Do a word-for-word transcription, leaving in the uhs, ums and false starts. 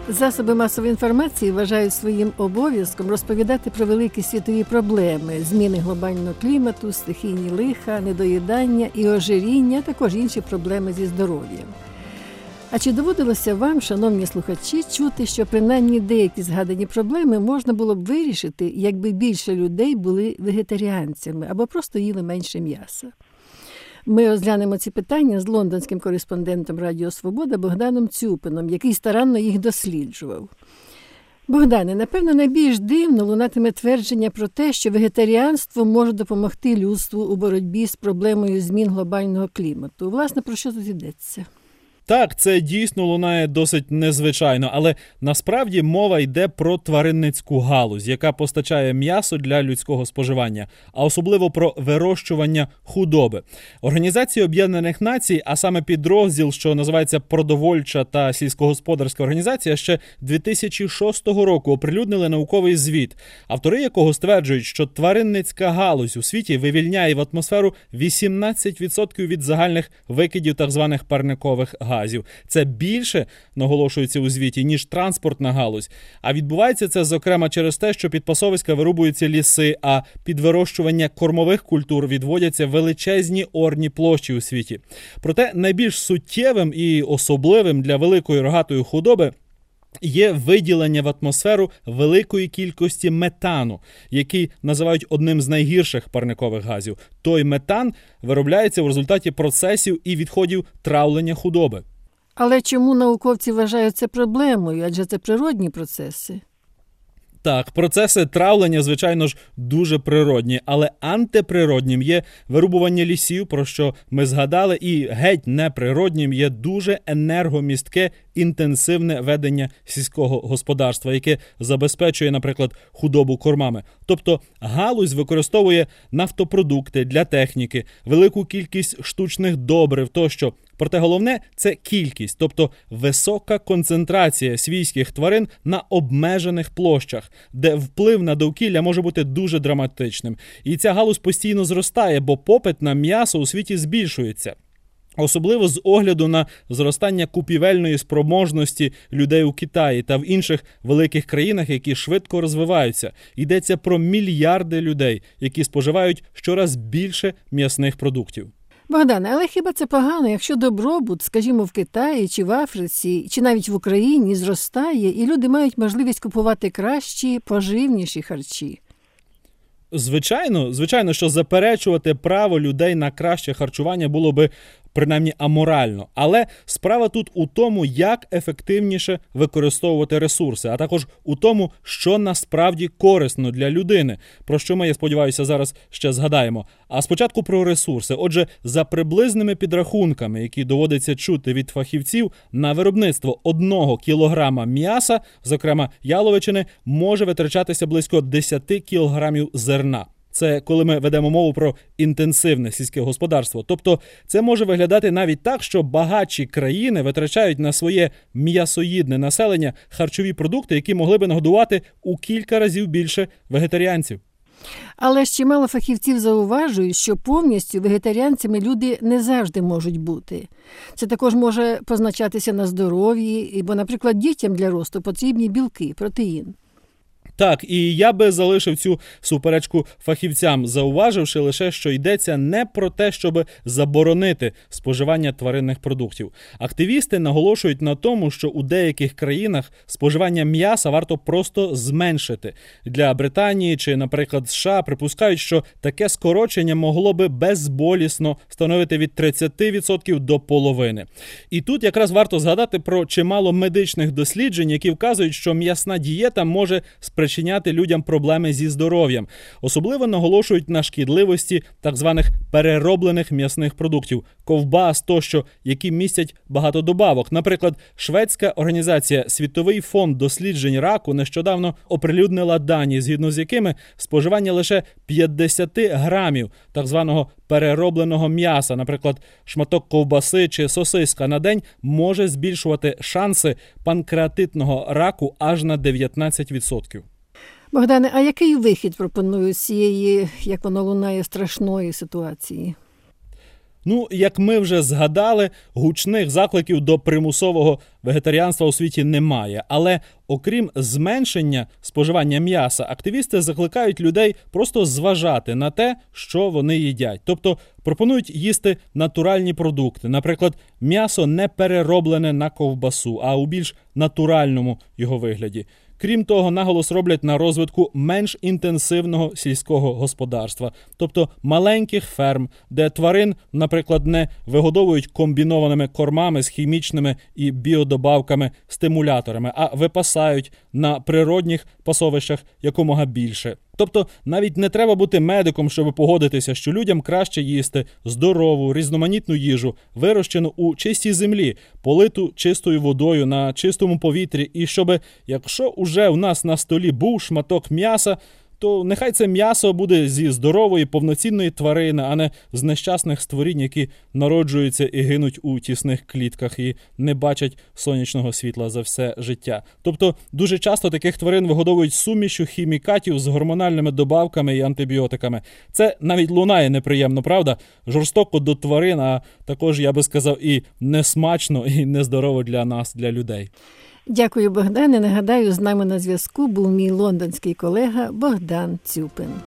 Засоби масової інформації вважають своїм обов'язком розповідати про великі світові проблеми – зміни глобального клімату, стихійні лиха, недоїдання і ожиріння, а також інші проблеми зі здоров'ям. А чи доводилося вам, шановні слухачі, чути, що принаймні деякі згадані проблеми можна було б вирішити, якби більше людей були вегетаріанцями або просто їли менше м'яса? Ми розглянемо ці питання з лондонським кореспондентом Радіо Свобода Богданом Цюпином, який старанно їх досліджував. Богдане, напевно, найбільш дивно лунатиме твердження про те, що вегетаріанство може допомогти людству у боротьбі з проблемою змін глобального клімату. Власне, про що тут йдеться? Так, це дійсно лунає досить незвичайно, але насправді мова йде про тваринницьку галузь, яка постачає м'ясо для людського споживання, а особливо про вирощування худоби. Організація Об'єднаних Націй, а саме підрозділ, що називається Продовольча та сільськогосподарська організація, ще дві тисячі шостого року оприлюднили науковий звіт, автори якого стверджують, що тваринницька галузь у світі вивільняє в атмосферу вісімнадцять відсотків від загальних викидів так званих парникових газів. Це більше, наголошується у звіті, ніж транспортна галузь. А відбувається це, зокрема, через те, що під пасовиська вирубуються ліси, а під вирощування кормових культур відводяться величезні орні площі у світі. Проте найбільш суттєвим і особливим для великої рогатої худоби є виділення в атмосферу великої кількості метану, який називають одним з найгірших парникових газів. Той метан виробляється в результаті процесів і відходів травлення худоби. Але чому науковці вважають це проблемою? Адже це природні процеси. Так, процеси травлення, звичайно ж, дуже природні, але антиприроднім є вирубування лісів, про що ми згадали, і геть неприроднім є дуже енергомістке інтенсивне ведення сільського господарства, яке забезпечує, наприклад, худобу кормами. Тобто галузь використовує нафтопродукти для техніки, велику кількість штучних добрив тощо. Проте головне – це кількість, тобто висока концентрація свійських тварин на обмежених площах, де вплив на довкілля може бути дуже драматичним. І ця галузь постійно зростає, бо попит на м'ясо у світі збільшується. Особливо з огляду на зростання купівельної спроможності людей у Китаї та в інших великих країнах, які швидко розвиваються. Йдеться про мільярди людей, які споживають щораз більше м'ясних продуктів. Богдане, але хіба це погано, якщо добробут, скажімо, в Китаї чи в Африці, чи навіть в Україні зростає, і люди мають можливість купувати кращі, поживніші харчі? Звичайно, звичайно, що заперечувати право людей на краще харчування було би принаймні аморально. Але справа тут у тому, як ефективніше використовувати ресурси, а також у тому, що насправді корисно для людини, про що ми, я сподіваюся, зараз ще згадаємо. А спочатку про ресурси. Отже, за приблизними підрахунками, які доводиться чути від фахівців, на виробництво одного кілограма м'яса, зокрема яловичини, може витрачатися близько десять кілограмів зерна. Це коли ми ведемо мову про інтенсивне сільське господарство. Тобто це може виглядати навіть так, що багатші країни витрачають на своє м'ясоїдне населення харчові продукти, які могли би нагодувати у кілька разів більше вегетаріанців. Але ж чимало фахівців зауважують, що повністю вегетаріанцями люди не завжди можуть бути. Це також може позначатися на здоров'ї, бо, наприклад, дітям для росту потрібні білки, протеїн. Так, і я би залишив цю суперечку фахівцям, зауваживши лише, що йдеться не про те, щоб заборонити споживання тваринних продуктів. Активісти наголошують на тому, що у деяких країнах споживання м'яса варто просто зменшити. Для Британії чи, наприклад, США припускають, що таке скорочення могло би безболісно становити від тридцяти відсотків до половини. І тут якраз варто згадати про чимало медичних досліджень, які вказують, що м'ясна дієта може спричиняти спричиняти людям проблеми зі здоров'ям. Особливо наголошують на шкідливості так званих перероблених м'ясних продуктів, ковбас тощо, які містять багато добавок. Наприклад, шведська організація Світовий фонд досліджень раку нещодавно оприлюднила дані, згідно з якими споживання лише п'ятдесят грамів так званого переробленого м'яса, наприклад, шматок ковбаси чи сосиска на день, може збільшувати шанси панкреатитного раку аж на дев'ятнадцять відсотків. Богдане, а який вихід пропонують з цієї, як воно лунає, страшної ситуації? Ну, як ми вже згадали, гучних закликів до примусового вегетаріанства у світі немає. Але окрім зменшення споживання м'яса, активісти закликають людей просто зважати на те, що вони їдять. Тобто пропонують їсти натуральні продукти. Наприклад, м'ясо не перероблене на ковбасу, а у більш натуральному його вигляді. Крім того, наголос роблять на розвитку менш інтенсивного сільського господарства, тобто маленьких ферм, де тварин, наприклад, не вигодовують комбінованими кормами з хімічними і біодобавками, стимуляторами, а випасають на природних пасовищах якомога більше. Тобто навіть не треба бути медиком, щоб погодитися, що людям краще їсти здорову, різноманітну їжу, вирощену у чистій землі, политу чистою водою, на чистому повітрі, і щоб, якщо уже у нас на столі був шматок м'яса, то нехай це м'ясо буде зі здорової, повноцінної тварини, а не з нещасних створінь, які народжуються і гинуть у тісних клітках і не бачать сонячного світла за все життя. Тобто дуже часто таких тварин вигодовують сумішю хімікатів з гормональними добавками і антибіотиками. Це навіть лунає неприємно, правда? Жорстоко до тварин, а також, я би сказав, і несмачно, і нездорово для нас, для людей. Дякую, Богдане. Нагадаю, з нами на зв'язку був мій лондонський колега Богдан Цюпин.